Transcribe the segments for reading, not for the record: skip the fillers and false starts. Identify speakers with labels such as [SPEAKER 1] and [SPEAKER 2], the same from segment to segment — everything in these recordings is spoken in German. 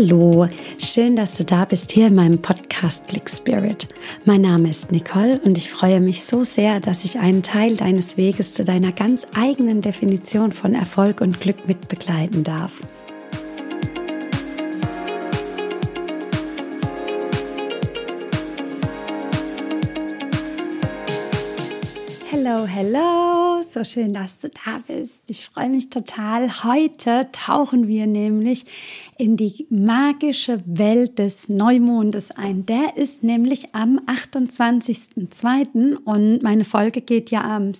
[SPEAKER 1] Hallo, schön, dass du da bist hier in meinem Podcast Click Spirit. Mein Name ist Nicole und ich freue mich so sehr, dass ich einen Teil deines Weges zu deiner ganz eigenen Definition von Erfolg und Glück mit begleiten darf. Hello, so schön, dass du da bist. Ich freue mich total. Heute tauchen wir nämlich in die magische Welt des Neumondes ein. Der ist nämlich am 28.02. und meine Folge geht ja am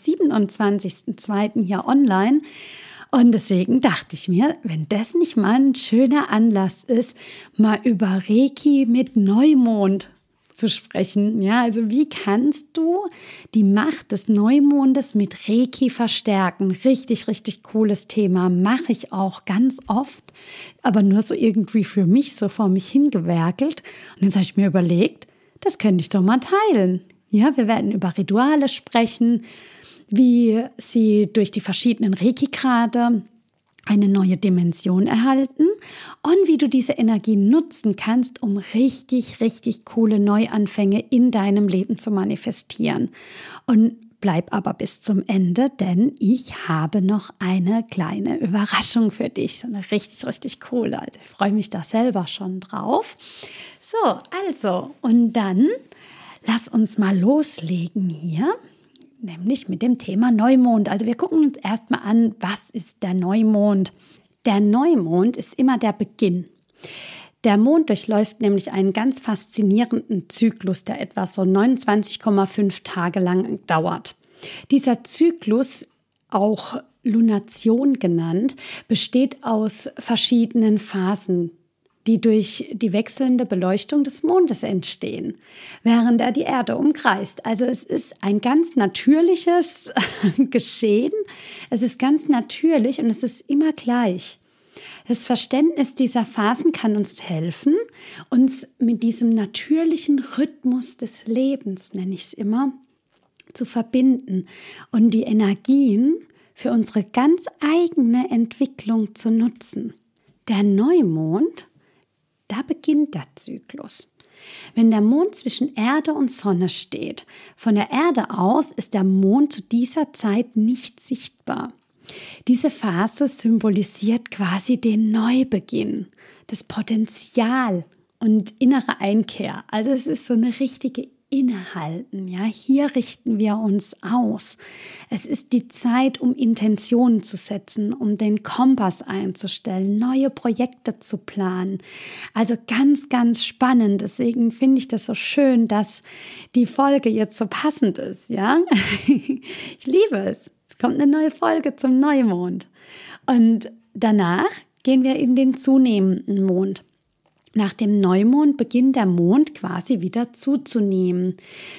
[SPEAKER 1] 27.02. hier online. Und deswegen dachte ich mir, wenn das nicht mal ein schöner Anlass ist, mal über Reiki mit Neumond zu sprechen. Ja, also wie kannst du die Macht des Neumondes mit Reiki verstärken? Richtig, richtig cooles Thema. Mache ich auch ganz oft, aber nur so irgendwie für mich, so vor mich hingewerkelt. Und jetzt habe ich mir überlegt, das könnte ich doch mal teilen. Ja, wir werden über Rituale sprechen, wie sie durch die verschiedenen Reiki-Grade eine neue Dimension erhalten und wie du diese Energie nutzen kannst, um richtig, richtig coole Neuanfänge in deinem Leben zu manifestieren. Und bleib aber bis zum Ende, denn ich habe noch eine kleine Überraschung für dich. So eine richtig, richtig coole. Also ich freue mich da selber schon drauf. So, also, und dann lass uns mal loslegen hier. Nämlich mit dem Thema Neumond. Also wir gucken uns erstmal an, was ist der Neumond? Der Neumond ist immer der Beginn. Der Mond durchläuft nämlich einen ganz faszinierenden Zyklus, der etwa so 29,5 Tage lang dauert. Dieser Zyklus, auch Lunation genannt, besteht aus verschiedenen Phasen, die durch die wechselnde Beleuchtung des Mondes entstehen, während er die Erde umkreist. Also es ist ein ganz natürliches Geschehen. Es ist ganz natürlich und es ist immer gleich. Das Verständnis dieser Phasen kann uns helfen, uns mit diesem natürlichen Rhythmus des Lebens, nenne ich es immer, zu verbinden und die Energien für unsere ganz eigene Entwicklung zu nutzen. Der Neumond, da beginnt der Zyklus. Wenn der Mond zwischen Erde und Sonne steht, von der Erde aus ist der Mond zu dieser Zeit nicht sichtbar. Diese Phase symbolisiert quasi den Neubeginn, das Potenzial und innere Einkehr. Also es ist so eine richtige Innehalten. Ja, hier richten wir uns aus. Es ist die Zeit, um Intentionen zu setzen, um den Kompass einzustellen, neue Projekte zu planen. Also ganz, ganz spannend. Deswegen finde ich das so schön, dass die Folge jetzt so passend ist. Ja, ich liebe es. Es kommt eine neue Folge zum Neumond. Und danach gehen wir in den zunehmenden Mond. Nach dem Neumond beginnt der Mond quasi wieder zuzunehmen.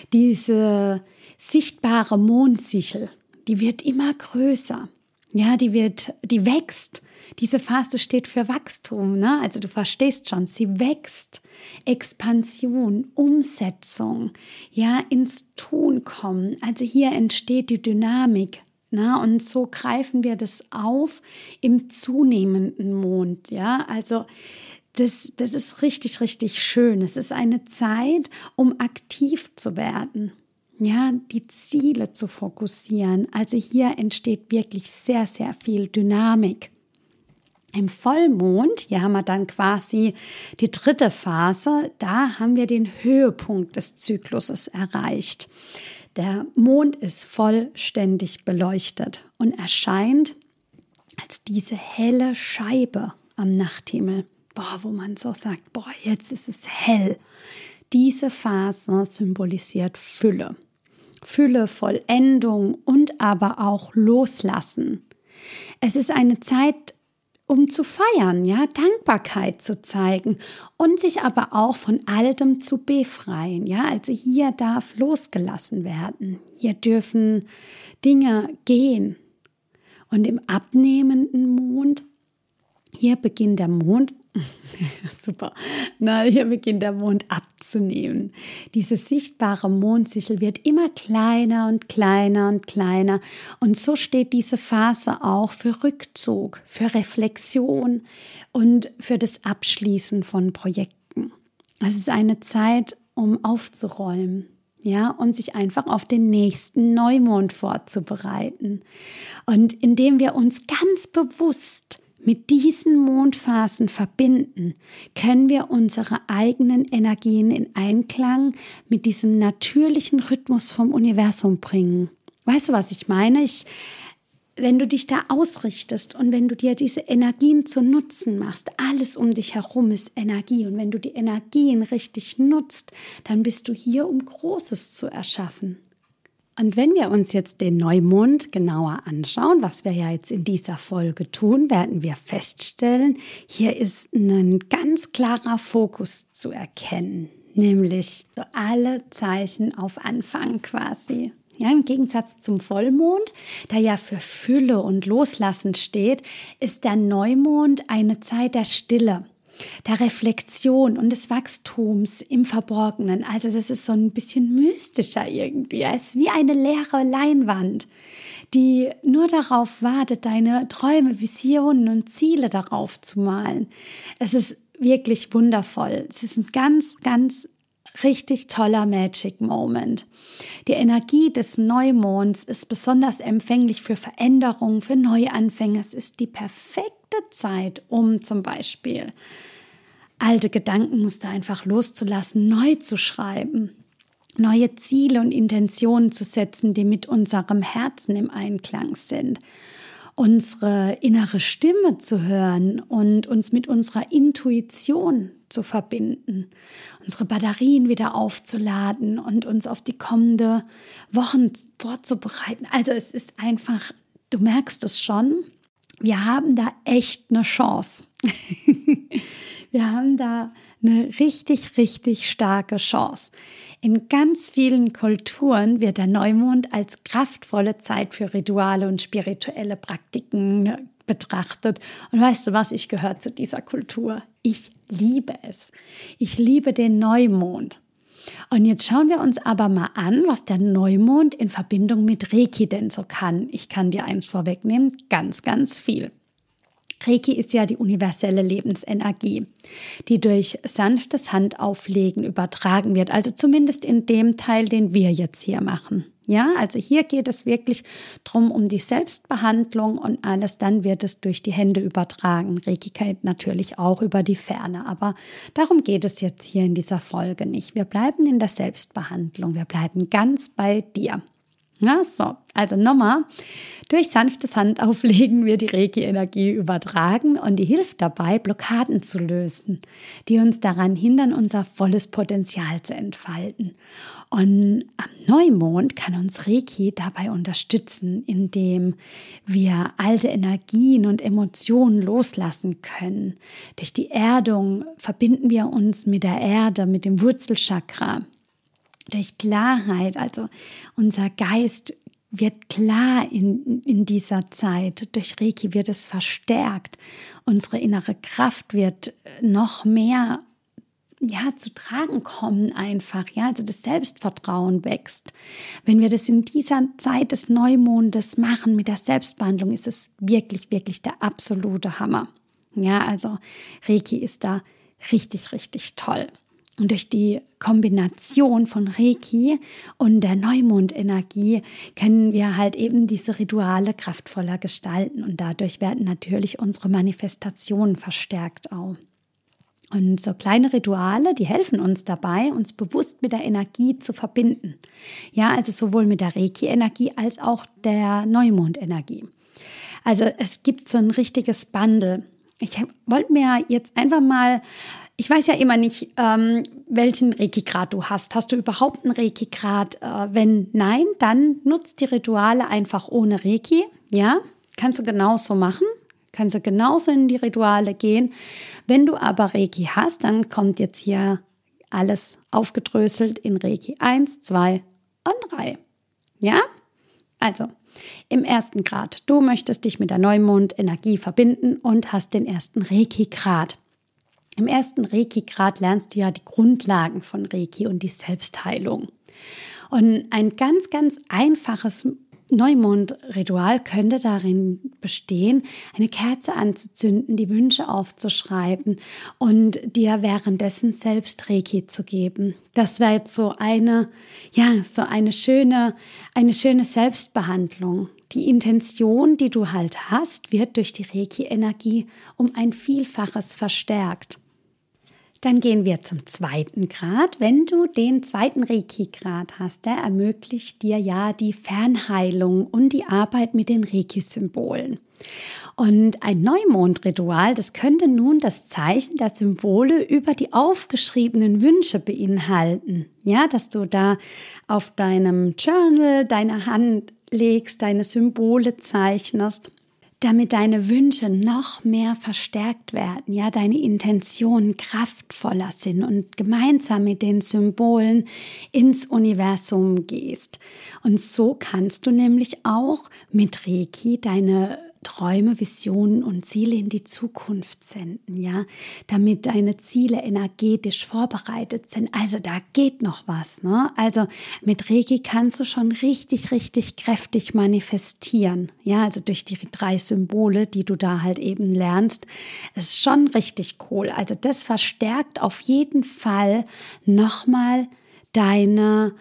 [SPEAKER 1] Diese sichtbare Mondsichel, die wird immer größer. Ja, die wächst. Diese Phase steht für Wachstum, ne? Also du verstehst schon, sie wächst. Expansion, Umsetzung, ja, ins Tun kommen. Also hier entsteht die Dynamik. Na, und so greifen wir das auf im zunehmenden Mond. Ja, also das ist richtig, richtig schön. Es ist eine Zeit, um aktiv zu werden, ja, die Ziele zu fokussieren. Also hier entsteht wirklich sehr, sehr viel Dynamik. Im Vollmond, hier haben wir dann quasi die dritte Phase, da haben wir den Höhepunkt des Zykluses erreicht. Der Mond ist vollständig beleuchtet und erscheint als diese helle Scheibe am Nachthimmel. Wo man so sagt, jetzt ist es hell. Diese Phase symbolisiert Fülle. Fülle, Vollendung und aber auch Loslassen. Es ist eine Zeit, um zu feiern, ja, Dankbarkeit zu zeigen und sich aber auch von Altem zu befreien. Ja, also hier darf losgelassen werden. Hier dürfen Dinge gehen. Und im abnehmenden Mond, hier beginnt der Mond Super. Na, hier beginnt der Mond abzunehmen. Diese sichtbare Mondsichel wird immer kleiner und kleiner und kleiner. Und so steht diese Phase auch für Rückzug, für Reflexion und für das Abschließen von Projekten. Es ist eine Zeit, um aufzuräumen. Ja, und sich einfach auf den nächsten Neumond vorzubereiten. Und indem wir uns ganz bewusst mit diesen Mondphasen verbinden, können wir unsere eigenen Energien in Einklang mit diesem natürlichen Rhythmus vom Universum bringen. Weißt du, was ich meine? Wenn du dich da ausrichtest und wenn du dir diese Energien zu Nutzen machst, alles um dich herum ist Energie. Und wenn du die Energien richtig nutzt, dann bist du hier, um Großes zu erschaffen. Und wenn wir uns jetzt den Neumond genauer anschauen, was wir ja jetzt in dieser Folge tun, werden wir feststellen, hier ist ein ganz klarer Fokus zu erkennen, nämlich so alle Zeichen auf Anfang quasi. Ja, im Gegensatz zum Vollmond, der ja für Fülle und Loslassen steht, ist der Neumond eine Zeit der Stille, der Reflexion und des Wachstums im Verborgenen. Also das ist so ein bisschen mystischer irgendwie. Es ist wie eine leere Leinwand, die nur darauf wartet, deine Träume, Visionen und Ziele darauf zu malen. Es ist wirklich wundervoll. Es ist ein ganz, ganz richtig toller Magic Moment. Die Energie des Neumonds ist besonders empfänglich für Veränderungen, für Neuanfänge. Es ist die perfekte Zeit, um zum Beispiel alte Gedankenmuster einfach loszulassen, neu zu schreiben, neue Ziele und Intentionen zu setzen, die mit unserem Herzen im Einklang sind. Unsere innere Stimme zu hören und uns mit unserer Intuition zu verbinden, unsere Batterien wieder aufzuladen und uns auf die kommende Wochen vorzubereiten. Also es ist einfach, du merkst es schon, wir haben da echt eine Chance. Wir haben da eine richtig, richtig starke Chance. In ganz vielen Kulturen wird der Neumond als kraftvolle Zeit für Rituale und spirituelle Praktiken betrachtet. Und weißt du was, ich gehöre zu dieser Kultur. Ich liebe es. Ich liebe den Neumond. Und jetzt schauen wir uns aber mal an, was der Neumond in Verbindung mit Reiki denn so kann. Ich kann dir eins vorwegnehmen, ganz, ganz viel. Reiki ist ja die universelle Lebensenergie, die durch sanftes Handauflegen übertragen wird, also zumindest in dem Teil, den wir jetzt hier machen. Ja, also hier geht es wirklich drum um die Selbstbehandlung und alles, dann wird es durch die Hände übertragen. Reiki geht natürlich auch über die Ferne, aber darum geht es jetzt hier in dieser Folge nicht. Wir bleiben in der Selbstbehandlung, wir bleiben ganz bei dir. Ja, so, also nochmal, durch sanftes Handauflegen wird die Reiki-Energie übertragen und die hilft dabei, Blockaden zu lösen, die uns daran hindern, unser volles Potenzial zu entfalten. Und am Neumond kann uns Reiki dabei unterstützen, indem wir alte Energien und Emotionen loslassen können. Durch die Erdung verbinden wir uns mit der Erde, mit dem Wurzelchakra. Durch Klarheit, also unser Geist wird klar in dieser Zeit. Durch Reiki wird es verstärkt. Unsere innere Kraft wird noch mehr zu tragen kommen einfach. Ja, also das Selbstvertrauen wächst. Wenn wir das in dieser Zeit des Neumondes machen mit der Selbstbehandlung, ist es wirklich, wirklich der absolute Hammer. Ja, also Reiki ist da richtig, richtig toll. Und durch die Kombination von Reiki und der Neumondenergie können wir halt eben diese Rituale kraftvoller gestalten. Und dadurch werden natürlich unsere Manifestationen verstärkt auch. Und so kleine Rituale, die helfen uns dabei, uns bewusst mit der Energie zu verbinden. Ja, also sowohl mit der Reiki-Energie als auch der Neumondenergie. Also es gibt so ein richtiges Bundle. Ich wollte mir jetzt einfach mal... Ich weiß ja immer nicht, welchen Reiki-Grad du hast. Hast du überhaupt einen Reiki-Grad? Wenn nein, dann nutzt die Rituale einfach ohne Reiki. Ja, kannst du genauso machen. Kannst du genauso in die Rituale gehen. Wenn du aber Reiki hast, dann kommt jetzt hier alles aufgedröselt in Reiki 1, 2 und 3. Ja, also im ersten Grad. Du möchtest dich mit der Neumondenergie verbinden und hast den ersten Reiki-Grad. Im ersten Reiki-Grad lernst du ja die Grundlagen von Reiki und die Selbstheilung. Und ein ganz, ganz einfaches Neumondritual könnte darin bestehen, eine Kerze anzuzünden, die Wünsche aufzuschreiben und dir währenddessen selbst Reiki zu geben. Das wäre jetzt so eine schöne Selbstbehandlung. Die Intention, die du halt hast, wird durch die Reiki-Energie um ein Vielfaches verstärkt. Dann gehen wir zum zweiten Grad. Wenn du den zweiten Reiki-Grad hast, der ermöglicht dir ja die Fernheilung und die Arbeit mit den Reiki-Symbolen. Und ein Neumondritual, das könnte nun das Zeichen der Symbole über die aufgeschriebenen Wünsche beinhalten. Ja, dass du da auf deinem Journal deine Hand legst, deine Symbole zeichnest, damit deine Wünsche noch mehr verstärkt werden, ja, deine Intentionen kraftvoller sind und gemeinsam mit den Symbolen ins Universum gehst. Und so kannst du nämlich auch mit Reiki deine Träume, Visionen und Ziele in die Zukunft senden, ja, damit deine Ziele energetisch vorbereitet sind. Also da geht noch was, ne? Also mit Reiki kannst du schon richtig, richtig kräftig manifestieren, ja, also durch die 3 Symbole, die du da halt eben lernst, ist schon richtig cool. Also das verstärkt auf jeden Fall nochmal deine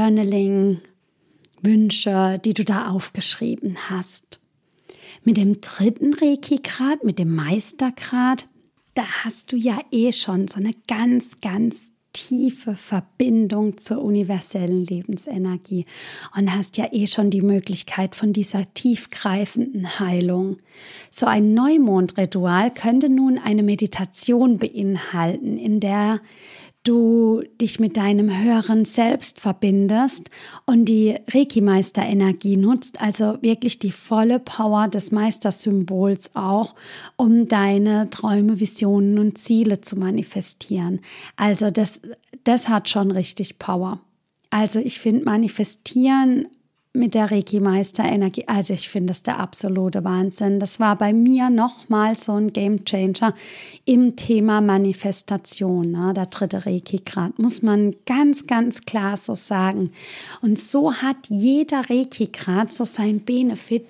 [SPEAKER 1] Journaling-Wünsche, die du da aufgeschrieben hast. Mit dem dritten Reiki-Grad, mit dem Meistergrad, da hast du ja schon so eine ganz, ganz tiefe Verbindung zur universellen Lebensenergie und hast ja schon die Möglichkeit von dieser tiefgreifenden Heilung. So ein Neumondritual könnte nun eine Meditation beinhalten, in der du dich mit deinem höheren Selbst verbindest und die Reiki-Meister-Energie nutzt, also wirklich die volle Power des Meistersymbols auch, um deine Träume, Visionen und Ziele zu manifestieren. Also das hat schon richtig Power. Also ich finde Manifestieren mit der Reiki-Meister-Energie, also ich finde das der absolute Wahnsinn. Das war bei mir nochmal so ein Gamechanger im Thema Manifestation, ne? Der dritte Reiki-Grad, muss man ganz, ganz klar so sagen. Und so hat jeder Reiki-Grad so seinen Benefit,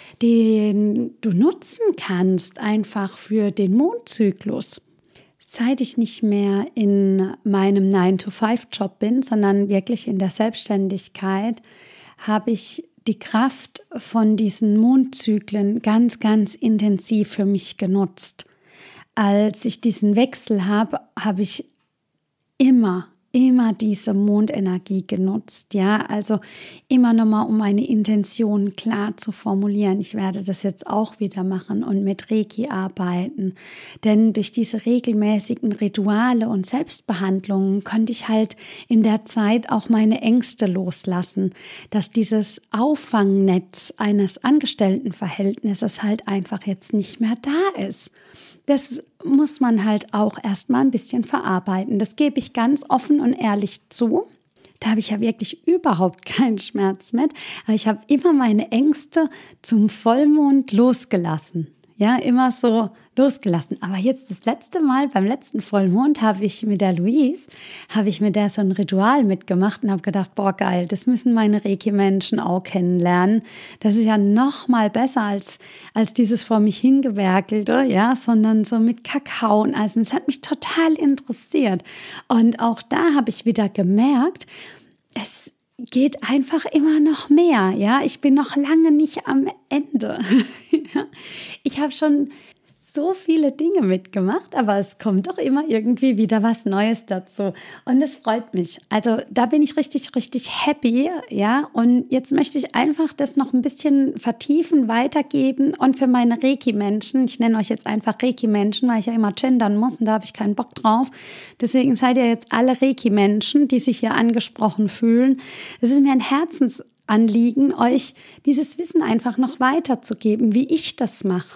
[SPEAKER 1] den du nutzen kannst, einfach für den Mondzyklus. Seit ich nicht mehr in meinem 9-to-5-Job bin, sondern wirklich in der Selbstständigkeit, habe ich die Kraft von diesen Mondzyklen ganz, ganz intensiv für mich genutzt. Als ich diesen Wechsel habe, habe ich immer diese Mondenergie genutzt, ja, also immer nochmal, um meine Intention klar zu formulieren. Ich werde das jetzt auch wieder machen und mit Reiki arbeiten, denn durch diese regelmäßigen Rituale und Selbstbehandlungen konnte ich halt in der Zeit auch meine Ängste loslassen, dass dieses Auffangnetz eines Angestelltenverhältnisses halt einfach jetzt nicht mehr da ist. Das muss man halt auch erstmal ein bisschen verarbeiten. Das gebe ich ganz offen und ehrlich zu. Da habe ich ja wirklich überhaupt keinen Schmerz mit. Aber ich habe immer meine Ängste zum Vollmond losgelassen. Ja, immer so losgelassen. Aber jetzt das letzte Mal, beim letzten Vollmond, habe ich mit der so ein Ritual mitgemacht und habe gedacht, boah, geil, das müssen meine Reiki-Menschen auch kennenlernen. Das ist ja noch mal besser als dieses vor mich hingewerkelte, ja, sondern so mit Kakao und Eisen. Das hat mich total interessiert. Und auch da habe ich wieder gemerkt, es geht einfach immer noch mehr, ja. Ich bin noch lange nicht am Ende. Ich habe schon so viele Dinge mitgemacht, aber es kommt doch immer irgendwie wieder was Neues dazu und es freut mich. Also da bin ich richtig, richtig happy, ja, und jetzt möchte ich einfach das noch ein bisschen vertiefen, weitergeben und für meine Reiki-Menschen, ich nenne euch jetzt einfach Reiki-Menschen, weil ich ja immer gendern muss und da habe ich keinen Bock drauf, deswegen seid ihr jetzt alle Reiki-Menschen, die sich hier angesprochen fühlen. Es ist mir ein Herzensanliegen, euch dieses Wissen einfach noch weiterzugeben, wie ich das mache.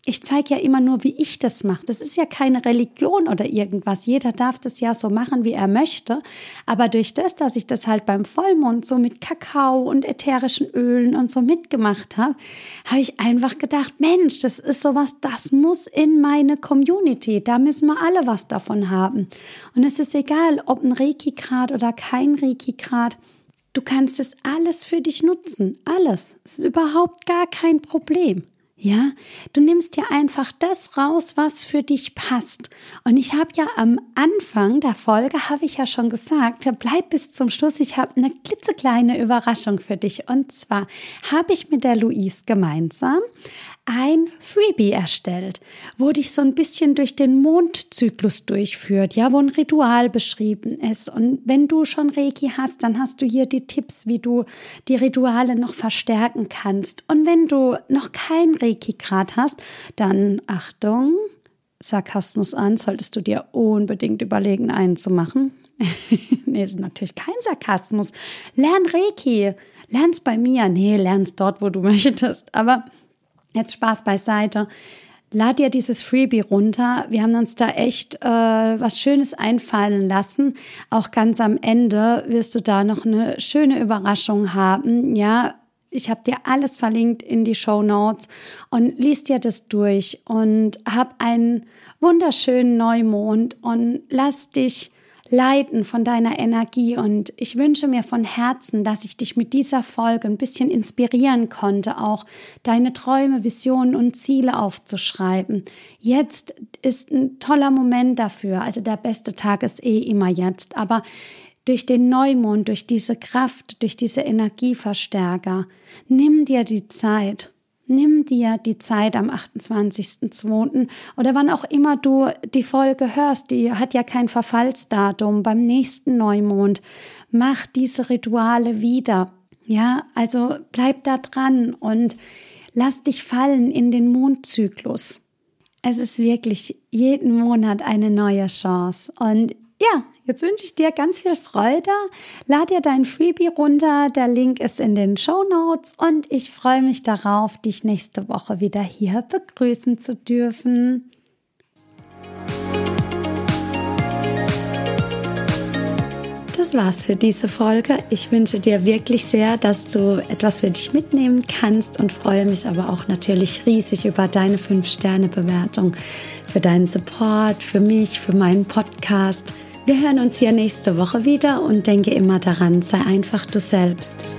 [SPEAKER 1] Ich zeige ja immer nur, wie ich das mache. Das ist ja keine Religion oder irgendwas. Jeder darf das ja so machen, wie er möchte. Aber durch das, dass ich das halt beim Vollmond so mit Kakao und ätherischen Ölen und so mitgemacht habe, habe ich einfach gedacht, Mensch, das ist sowas, das muss in meine Community. Da müssen wir alle was davon haben. Und es ist egal, ob ein Reiki-Grad oder kein Reiki-Grad. Du kannst es alles für dich nutzen. Alles. Es ist überhaupt gar kein Problem. Ja, du nimmst dir einfach das raus, was für dich passt. Und ich habe ja am Anfang der Folge, habe ich ja schon gesagt, bleib bis zum Schluss, ich habe eine klitzekleine Überraschung für dich. Und zwar habe ich mit der Louise gemeinsam ein Freebie erstellt, wo dich so ein bisschen durch den Mondzyklus durchführt, ja, wo ein Ritual beschrieben ist. Und wenn du schon Reiki hast, dann hast du hier die Tipps, wie du die Rituale noch verstärken kannst. Und wenn du noch kein Reiki-Grad hast, dann Achtung, Sarkasmus an, solltest du dir unbedingt überlegen, einen zu machen. Nee, ist natürlich kein Sarkasmus. Lern Reiki, lern's bei mir. Nee, lern's dort, wo du möchtest. Aber jetzt Spaß beiseite. Lad dir dieses Freebie runter. Wir haben uns da echt was Schönes einfallen lassen. Auch ganz am Ende wirst du da noch eine schöne Überraschung haben. Ja, ich habe dir alles verlinkt in die Shownotes und lies dir das durch und hab einen wunderschönen Neumond und lass dich leiten von deiner Energie. Und ich wünsche mir von Herzen, dass ich dich mit dieser Folge ein bisschen inspirieren konnte, auch deine Träume, Visionen und Ziele aufzuschreiben. Jetzt ist ein toller Moment dafür. Also der beste Tag ist immer jetzt. Aber durch den Neumond, durch diese Kraft, durch diese Energieverstärker, nimm dir die Zeit. Nimm dir die Zeit am 28.02. oder wann auch immer du die Folge hörst, die hat ja kein Verfallsdatum, beim nächsten Neumond. Mach diese Rituale wieder. Ja, also bleib da dran und lass dich fallen in den Mondzyklus. Es ist wirklich jeden Monat eine neue Chance. Und ja, jetzt wünsche ich dir ganz viel Freude. Lad dir dein Freebie runter. Der Link ist in den Shownotes und ich freue mich darauf, dich nächste Woche wieder hier begrüßen zu dürfen. Das war's für diese Folge. Ich wünsche dir wirklich sehr, dass du etwas für dich mitnehmen kannst und freue mich aber auch natürlich riesig über deine 5-Sterne-Bewertung, für deinen Support, für mich, für meinen Podcast. Wir hören uns hier nächste Woche wieder und denke immer daran, sei einfach du selbst.